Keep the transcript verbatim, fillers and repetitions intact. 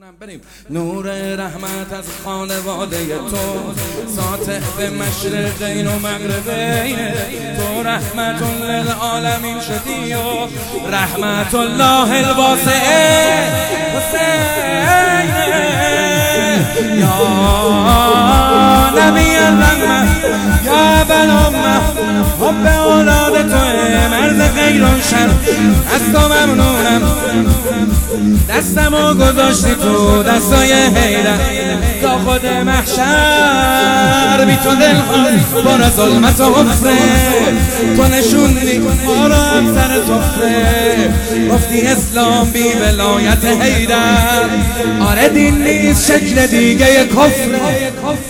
بریم. نور رحمت از خانواده تو، ساطع به مشرقین و مغربین، تو رحمت للعالمین شدی و رحمت الله الواسعه حسین یا نبی الرحمه یا ابوالامه. حب اولاد توه مرز خیر و شر، از تو ممنونم. دستمو گذاشتی تو دستای حیرت تا خود محشر، بی تو دلها پر ظلمت و حفره، تو نشوندی ما را هم سر سفره. گفتی اسلام بی ولایت حیدر، آره دین نیست شکل دیگه کفره.